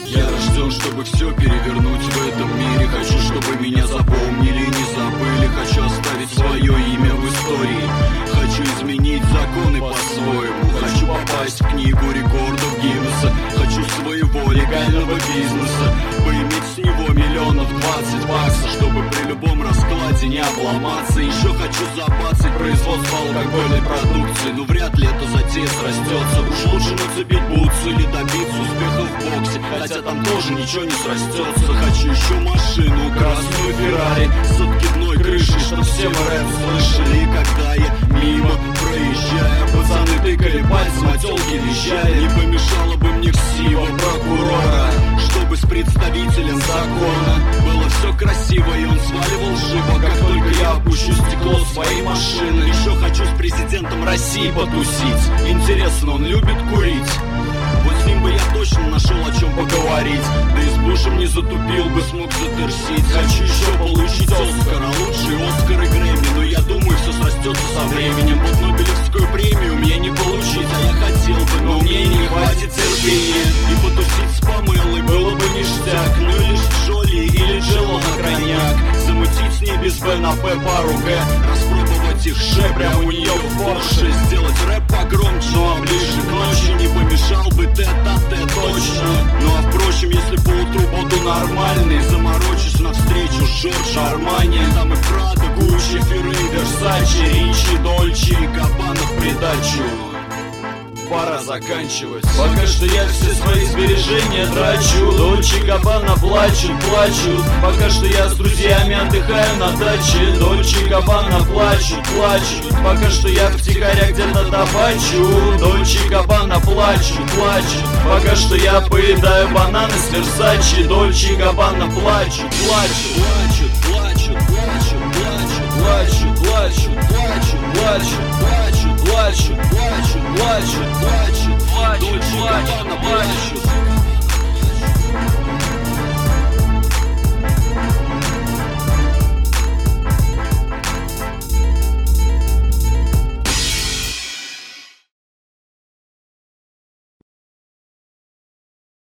Я рожден, чтобы все перевернуть в этом мире. Хочу, чтобы меня запомнили, не забыли. Хочу оставить свое имя в истории. Хочу изменить законы по-своему. Хочу попасть в книгу рекордов Гиннесса. Хочу своего легального бизнеса, поиметь с него миллионов 20 баксов, чтобы при любом раскладе не обломаться. Еще хочу забацать производство алкогольной продукции. Но вряд ли эта затея срастется. Уж лучше нацепить бутсы или добиться успеха в боксе, хотя там тоже ничего не срастется. Хочу еще машину, красную Феррари с откидной крышей, чтоб все в рэп слышали. И когда я мимо проезжаю, пацаны тыкали пальцем, а тёлки вещали. Не помешало бы мне ксива прокурора, чтобы с представителем закона было все красиво, и он сваливал живо, как только я опущу стекло своей машины. Еще хочу с президентом России потусить. Интересно, он любит курить? Вот с ним бы я точно нашел о чем поговорить. Да и с Бушем не затупил бы, смог затерсить. Хочу еще получить Оскар, а лучший Оскар и Грэмми. Но я думаю, все срастется со временем. Вот Нобелевскую премию мне не получить, а я хотел бы, но мне не хватит терпения. И потусить с Памелой было бы ништяк. Ну или с Джоли, или Джело на крайняк. Замутить с ней без Б на П пару Г. Распробовать их Ш прямо у нее в Порше. Сделать рэп погромче, ну а ближе к ночи не помешал бы тет-а-тет точно. Ну а впрочем, если поутру буду нормальный, заморочусь навстречу с Джорджо Армани. Там и Прада, Гуччи, Феррей, Версачи, Ричи, Дольче и Габбана в придачу. Пора заканчивать. Пока что я все свои сбережения трачу. Дольче и Габбана плачут. Пока что я с друзьями отдыхаю на даче. Дольче и Габбана плачут. Пока что я втихаря где-то табачу. Дольче и Габбана плачут. Пока что я поедаю бананы с Версачи. Дольче и Габбана плачут. Плачут.